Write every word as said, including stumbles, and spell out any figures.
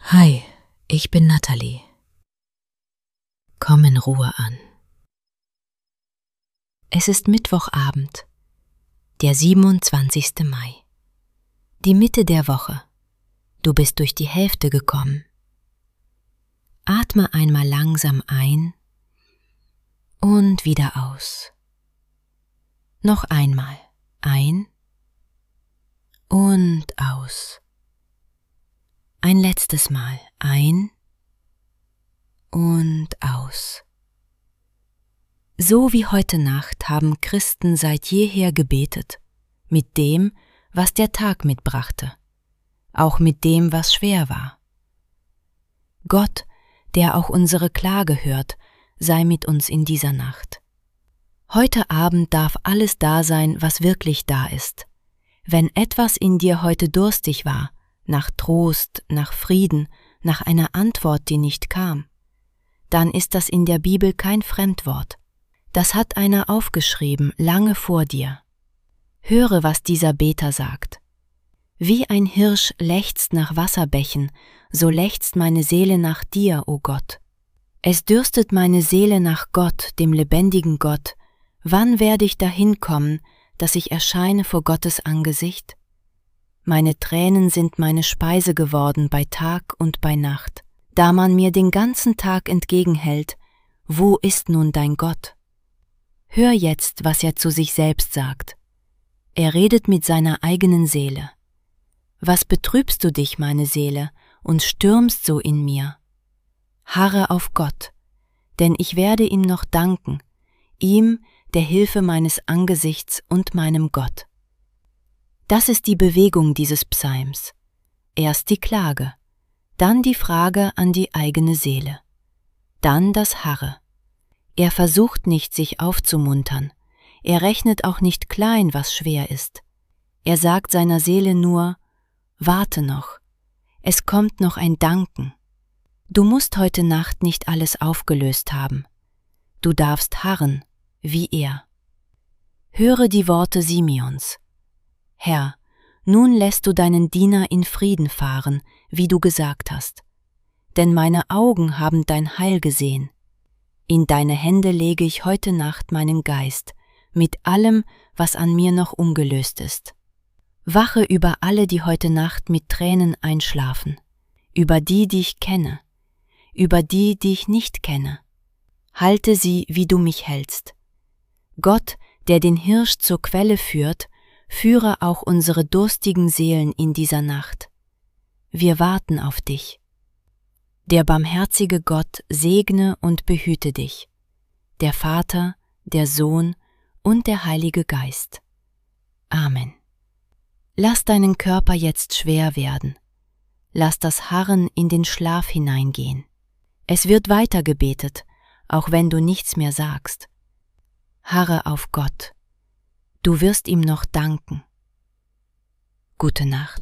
Hi, ich bin Natalie. Komm in Ruhe an. Es ist Mittwochabend, der siebenundzwanzigste Mai. Die Mitte der Woche. Du bist durch die Hälfte gekommen. Atme einmal langsam ein und wieder aus. Noch einmal ein und aus. Ein letztes Mal ein und aus. So wie heute Nacht haben Christen seit jeher gebetet, mit dem, was der Tag mitbrachte, auch mit dem, was schwer war. Gott, der auch unsere Klage hört, sei mit uns in dieser Nacht. Heute Abend darf alles da sein, was wirklich da ist. Wenn etwas in dir heute durstig war, nach Trost, nach Frieden, nach einer Antwort, die nicht kam, dann ist das in der Bibel kein Fremdwort. Das hat einer aufgeschrieben, lange vor dir. Höre, was dieser Beter sagt. Wie ein Hirsch lechzt nach Wasserbächen, so lechzt meine Seele nach dir, o Gott. Es dürstet meine Seele nach Gott, dem lebendigen Gott. Wann werde ich dahin kommen, dass ich erscheine vor Gottes Angesicht? Meine Tränen sind meine Speise geworden bei Tag und bei Nacht. Da man mir den ganzen Tag entgegenhält, wo ist nun dein Gott? Hör jetzt, was er zu sich selbst sagt. Er redet mit seiner eigenen Seele. Was betrübst du dich, meine Seele, und stürmst so in mir? Harre auf Gott, denn ich werde ihm noch danken, ihm, der Hilfe meines Angesichts und meinem Gott. Das ist die Bewegung dieses Psalms. Erst die Klage, dann die Frage an die eigene Seele, dann das Harre. Er versucht nicht, sich aufzumuntern, er rechnet auch nicht klein, was schwer ist. Er sagt seiner Seele nur, warte noch, es kommt noch ein Danken. Du musst heute Nacht nicht alles aufgelöst haben. Du darfst harren, wie er. Höre die Worte Simeons. Herr, nun lässt du deinen Diener in Frieden fahren, wie du gesagt hast. Denn meine Augen haben dein Heil gesehen. In deine Hände lege ich heute Nacht meinen Geist, mit allem, was an mir noch ungelöst ist. Wache über alle, die heute Nacht mit Tränen einschlafen, über die, die ich kenne, über die, die ich nicht kenne. Halte sie, wie du mich hältst. Gott, der den Hirsch zur Quelle führt, führe auch unsere durstigen Seelen in dieser Nacht. Wir warten auf dich. Der barmherzige Gott segne und behüte dich, der Vater, der Sohn und der Heilige Geist. Amen. Lass deinen Körper jetzt schwer werden. Lass das Harren in den Schlaf hineingehen. Es wird weiter gebetet, auch wenn du nichts mehr sagst. Harre auf Gott. Du wirst ihm noch danken. Gute Nacht.